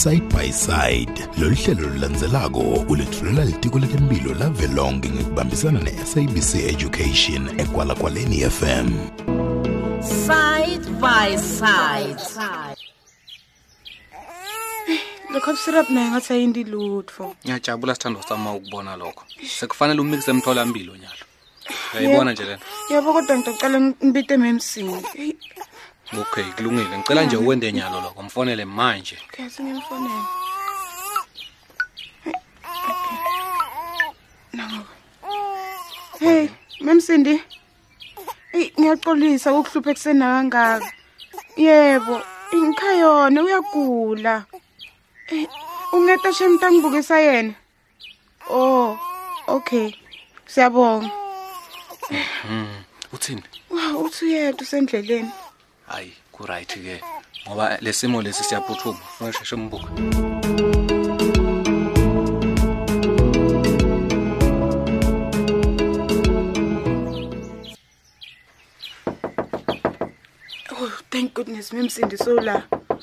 Side by Side. Lolu hlelo lulandzelako uletfulela litiko letemphilo lavelonkhe ngekubambisana ne-SABC Education ekwalakwaleni FM. Side by Side. Lokho syrup naye ngathi ayindi lutho. Ngiyajabula sithando sama ukubona lokho. Sekufanele umixe emtholampilo nyalo. Uyayibona nje lento. Yebo kodwa ngicela ngibite memsini. Okay, kulungile. Ngicela nje uwende nyalo lokho. Mfonele manje. Okay, singimfonela. Hey, memsindi. Ngiyaxolisa ukuhlupha eksena kangaka. Yebo, inkhayona uyagula. Ungeta shemta ngibukisa yena. Oh, okay. Siyabonga. Uthini? Wow, uthi yedwa usendleleni. Hayi, ku right ke. Ngoba lesimo lesi siyaphuthuma. Ngisheshe umbuka. Oh, thank goodness, memsindi so la.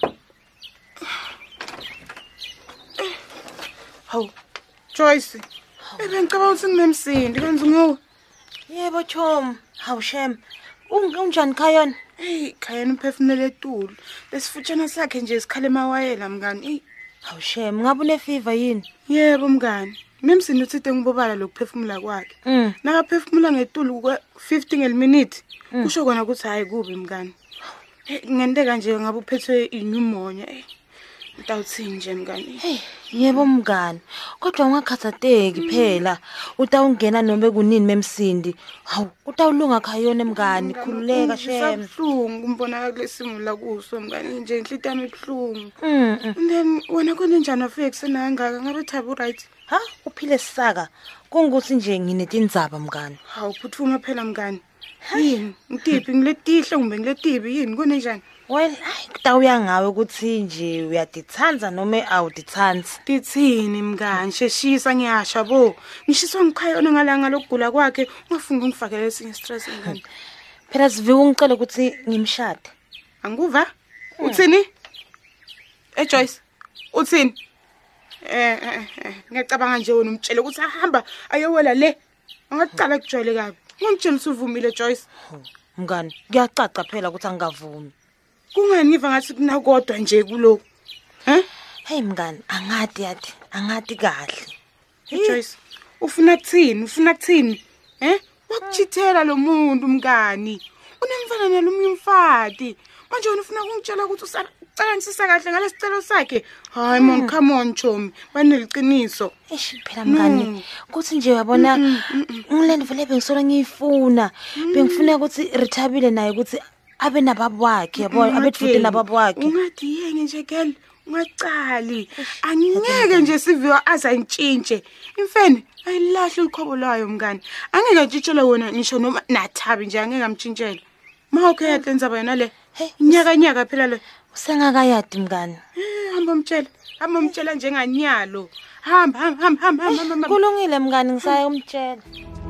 Hawu, Joyce. Ngicabanga ukuthi ngimemsindi kanti ngo. Yebo Chom, hawu Shem. Unjani khayona? Hey, khayona uphefumule etulo. Lesifutshana sakhe nje isikhale emawayela mngani. Hawu Shem, ngabe une fever yini? Yebo mngani. Memsindi uthi ngibobala lokuphefumula kwakhe. Nakaphefumula ngetulo ku-50 ngeminute. Kusho kona ukuthi hayi kubi mngani. Ngenteka nje ngabe uphethwe inyumonia. Utawuthini nje mngani? Yebo mngani. Kodwa ungakhathateki phela. Utawungena noma kunini memsindi. Hawu, utawulunga khayona mngani. Khululeka Shem. Kubuhlungu umbona kulesimo la kuso mngani nje inhliziyo yami ibuhlungu. Then wena konke njani afike senangaka ngabe Thabo right? Ha, uphile sisaka. Kungukuthi nje nginetindzaba mngani. Hawu phuthuma phela mngani. Yini? Ngitiphi ngiletihle kumbe ngiletibi yini kone njani? Well, kutawuya ngawe ukuthi nje uyadithanza noma awudithanzi. Dithini mngani? Sheshisa ngiyasha bo. Ngishiswa ngikhayona ngalanga lokugula kwakhe, ungafunga ngifakele esinye stress mngani. Phela sive ungicela ukuthi ngimshade. Anguva? Uthini? Joyce. Uthini? Ngiyacabanga nje wena umtshele ukuthi ahamba ayowela le. Angacala kujwayele kabi. Ngimtshela usuvumile Joyce. Mngani, kuyacaca phela ukuthi angavumi. Kungani ngiva ngathi kunakodwa nje kulo. Hey mngani, angadi kahle. Joyce, ufuna kuthini? Ufuna kuthini? Wakuchithela lo muntu mngani. Unemfana nalomnye umfati. Manje wena ufuna ukungitshela ukuthi ucanisisa kahle ngalesicelo sakhe. Hayi man, come on Chomi. Baneliqiniso. Phela mngani, kuthi nje uyabona ngilendo vele bengisola ngiyifuna. Bengifuna ukuthi Rithabile naye ukuthi abe nababo wakhe yabo abetfude nababo wakhe. Ungathi yenge nje girl, ungacali. Angeke nje siviwa azantshintshe. Imfene ayilahle ukhobo layo mngani. Angeke atshitshele wona ngisho noma naThabi nje angeke amtshintshele. Mawukhe yatenza yena le. Nyaka phela lo. Usengakayadi mngani. Hamba umtshela njenganyalo. Hamba. Kulungile mngani ngisaya umtshela.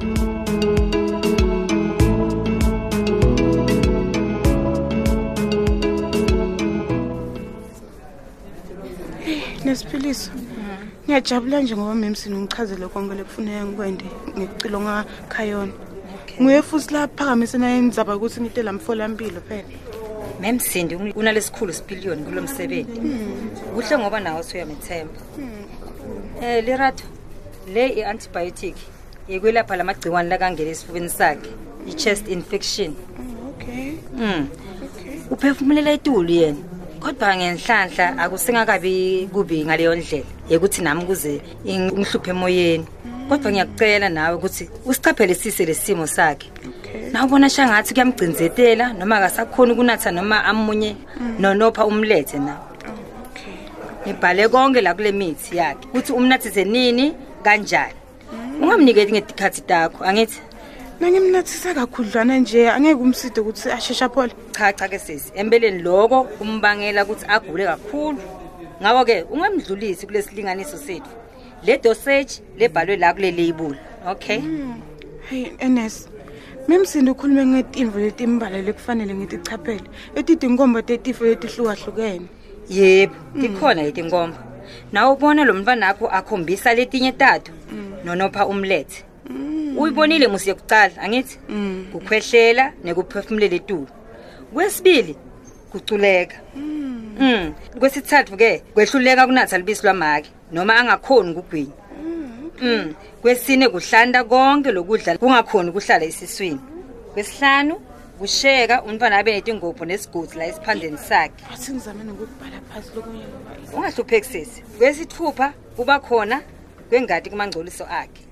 Nesiphiliso. Ngiyajabula nje ngoba memsini ungichazele konke lekufuneka ngikwende ngicilo ngakhayona. Nguye futhi la phakamise na indzaba ukuthi ngite lamfolampilo phela. Memsindi unalesikhulu sipiliyoni kulomsebenzi. Kuhle ngoba nawe usuyamethemba. Lerato, le i-antibiotic yekwelapha lamagciwane la kangena esifubeni sakhe, i-chest infection. Okay. Uphefumulela etulo yena. Kodwa ngenhlanhla akusengakabi kubi ngaleyo ndlela yekuthi nami kuze ngihluphe emoyeni. Kodwa ngiyakucela nawe ukuthi usicaphele sise lesimo sakhe. Nawubona shangathi kuyamgcinzetela noma akasakhona ukunatha noma amunye nonopha umlethe nawe. Ngibhale konke la kule mithi yakhe ukuthi umnathise nini kanjani. Ungamnikeli ngetikhathi takho angithi nangimnathisa kakhudlwana nje angeke umside ukuthi ashesha phole. Cha ke sisi empeleni lokho umbangela ukuthi agule kakhulu. Ngakho ke ungamdlulisi kulesilinganiso sethu. Le dosage lebhalwe la kule label. Okay? Hey Enes, memsindi ukhulume ngetimvo letimbalele kufanele ngithi chaphele. Etidinkomba tetifo letihlukahlukene. Yebo, ikhona itinkomba. Nawe ubona lo mfana wakho akhombisa letinye tatu nonopha umlethe. Uyibonile musiye kucala, angithi? Kukhwehlela nekuphefumulela etulo. Kwesibili, kuculeka. Kwesithathu ke, kwehluleka kunatha libisi lwamake noma angakhoni ukugwinya. Kwesine kuhlanda konke lokudla kungakhoni ukuhlala esiswini. Kwesihlanu kusheka umntwana abe netingopho nesigodi la esiphandeni sakhe. Athi ngizame nokubhala phansi lokunye ngoba Ungahlupheki sisi. Kwesithupha kuba khona kwengadi kumangcoliso akhe.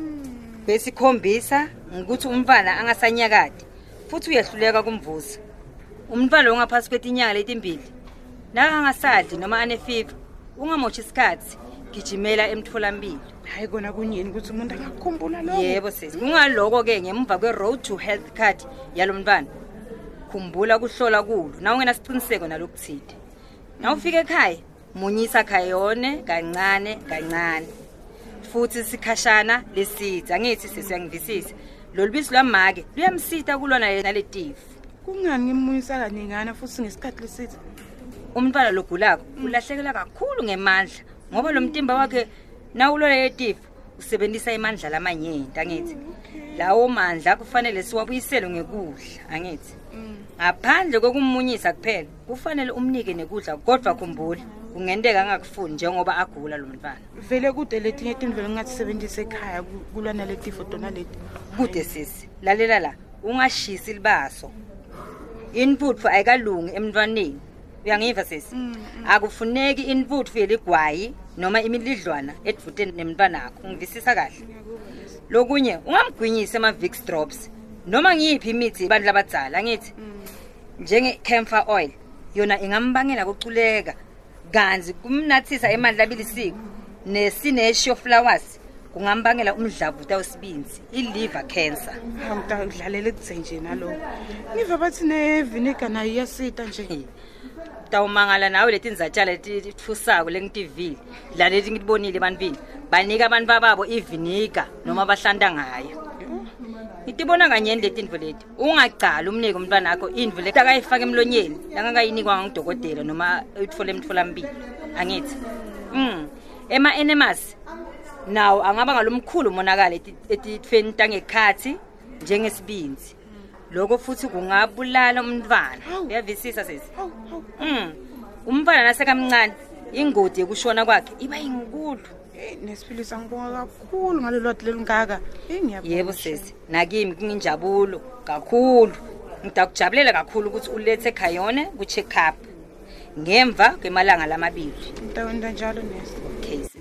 Kwesikhombisa ukuthi umntwana angasanyakadi futhi uyehluleka kumvuza. Umntwana ongaphasi kwetinyanga letimbili naka angasadli noma anefiva ungamoshi isikhathi gijimela emtholampilo. hayi kona kunyeni ukuthi umuntu angakukhumbula lokho. Yebo sisi. Kungaloko ke ngemva kwe road to health card yalomntwana. Khumbula kuhlola kulo na ungena siqiniseko nalokuthide. Na ufike ekhaya munyisa khayone kancane kancane. Futhi sikhashana lesithi angithi sesiyangivisisa. Lolubisi lwamake luyamsita kulona naletifu. Kungani ngimuyisa kaningana futhi ngesikhathi lesithi. Umntwana logulako ulahlekela kakhulu ngemandla ngoba lo mtimba wakhe nawulola letifu usebenzisa imandla lamanyenti angithi. Lawo mandla kufanele siwabuyisele ngekudla angithi. Ngaphandle kokumunyisa kuphela kufanele umnike nekudla kodwa khumbula kungenteka angakufuni njengoba agula lo mntwana. Vele kude letinye tindlela ngingasebenzisa ekhaya kulwana letifo tona leti. Kude sisi lalela la ungashisi libaso. Input ayikalungi emntwaneni. Uyangiva sisi? Akufuneki input yeligwayi noma imilidlwana edvute nemntwana wakho. Ungivisisa kahle. Lokunye ungamgwinyisa ama Vicks drops noma ngiyiphi imithi abantu labadzala ngithi. Njenge camphor oil yona ingambangela kuculeka. Ganzi kumnathisa emandla abilisiko nesinesho flowers kungambangela umdlavuza wesibinzi iliver cancer. Hamta udlalele kutsenje nalo. Ngiva bathi ne vinegar nayo iyasita nje. Tawumangala nawe leti nzatshala letithusako lengitv la leti ngibonile bantwini banika abantu bababo ivinegar noma bahlanda ngayo. Itibona kanyeni letinto leti ungacala umnike umntwana wakho indvu leti akayifaka emlonyeni langakayinikwa ngudokotela noma uyithole emtholampilo angithi. Ema enemas nawo angaba ngalomkhulu umonakala etithweni tangekhathi njengesibinzi. Lokho futhi kungabulala umntwana. Uyavisisa sisi? Umntwana nasekamncane ingodi yekushona kwakhe iba inkulu. Nesiphilisa ngibonga kakhulu ngalolwathi lelingaka. Ngiyabonga. Yebo sisi, nakimi kunginjabulo kakhulu. Ngidakujabulela kakhulu ukuthi ulethe khayone ku check up. Ngemva kwemalanga lamabili. Ngitawenda njalo nesi. Okay sisi.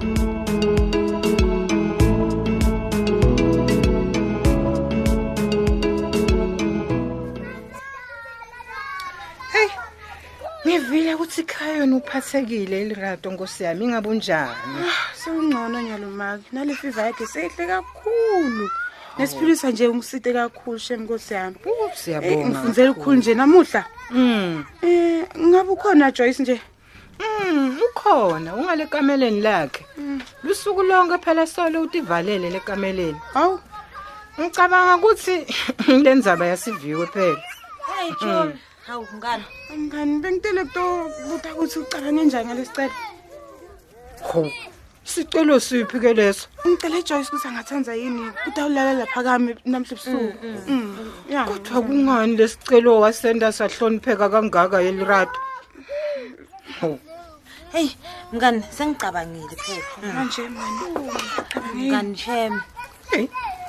Ngivile ukuthi khayona uphathekile elirato Nkosi yami ingabunjani. Sewungcono nyalomaki. Nale fever yakhe sehle kakhulu. Nesiphilisa nje ungisite kakhulu shem Nkosi yami. Siyabonga. Ngifundzela ukukhulu nje namuhla. Ngabe ukhona Joyce nje? Ukhona ungale kameleni lakhe. Lusuku lonke phela solo utivalele le kameleni. Hawu. Ngicabanga ukuthi lenzaba yasiviwe phela. Hey John, hawu ngani? Ngani bengitele to buta ukuthi ucabange njani ngalesicelo? Ho. Sicelo siphi ke leso? Ngicela Joyce ukuthi angathanza yini utawulala lapha kami namhla ebusuku. Ya. Kodwa kungani lesicelo wasenda sahlonipheka kangaka elirato? Ho. Hey, mngani sengicabangile phela. Manje manje. Mngani Shem. Hey.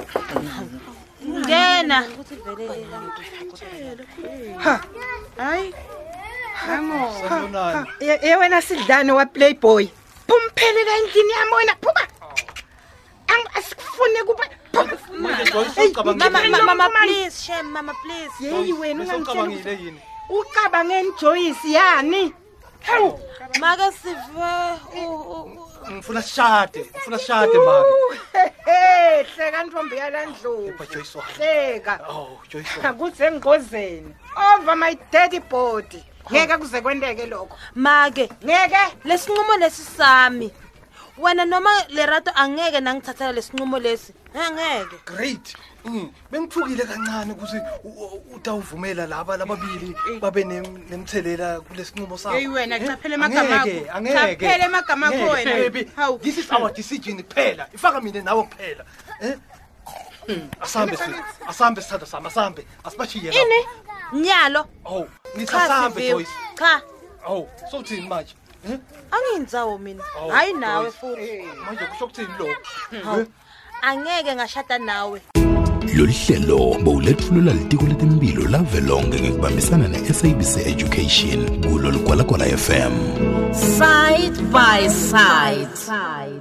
Ngena. Ha. Hayi. Hango. Wena sidlane wa Playboy. Pumphelela endlini yami wena phuma. Asikufune kuba. Mama please, Shem, mama please. Yeyi wena ungangitshela yini? Ucabangeni Joyce yani? Hawu. Maka sive Ngifuna shade make. Hleka ntombi yalandlovu. Joyce. Hleka. Oh, Joyce. Akuthe ngozeni. Over my daddy body. Ngeke kuze kwendeke lokho. make Ngeke. lesinqumo lesi sami. Wena noma lerato angeke nangithathela lesinqumo lesi. Ngeke. Great. Bengithukile kancane ukuthi utawuvumela laba lababili babe nemthelela kulesinqumo sakho. Hey wena chaphela emagama akho. Angeke. Chaphela emagama akho wena. Hawu, this is our decision kuphela. Ifaka mina nawe kuphela. Asambe sithanda sami, asambe. Asibashiye lapha. Ini? Nyalo. Oh, ngisasambe Joyce. Cha. Oh, sothini manje? Angiyinzawo mina. Hayi nawe futhi. Manje kusho ukuthini lo? Angeke ngashada nawe. Lolu hlelo bowulethulela litiko letemphilo lavelonke ngekubambisana ne-SABC Education kulo Ligwalagwala FM. Side by side.